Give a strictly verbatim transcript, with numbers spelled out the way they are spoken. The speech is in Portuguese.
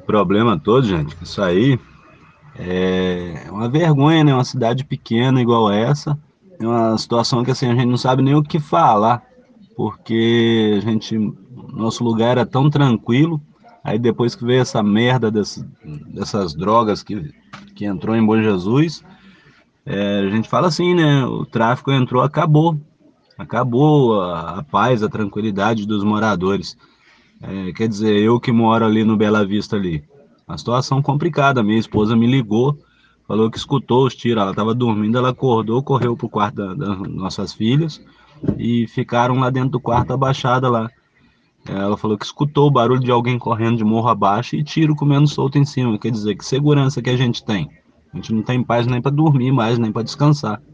problema todo, gente, que isso aí é uma vergonha, né? Uma cidade pequena igual essa, é uma situação que assim a gente não sabe nem o que falar, porque a gente, nosso lugar era tão tranquilo, aí depois que veio essa merda desse- dessas drogas que, que entrou em Bom Jesus, é, a gente fala assim, né? O tráfico entrou, acabou, acabou a, a paz, a tranquilidade dos moradores. É, quer dizer, eu que moro ali no Bela Vista ali, uma situação complicada. Minha esposa me ligou, falou que escutou os tiros, ela estava dormindo, ela acordou, correu pro quarto da- das nossas filhas e ficaram lá dentro do quarto abaixada lá. Ela falou que escutou o barulho de alguém correndo de morro abaixo e tiro comendo solto em cima. Quer dizer, que segurança que a gente tem? A gente não tem paz nem para dormir mais, nem para descansar.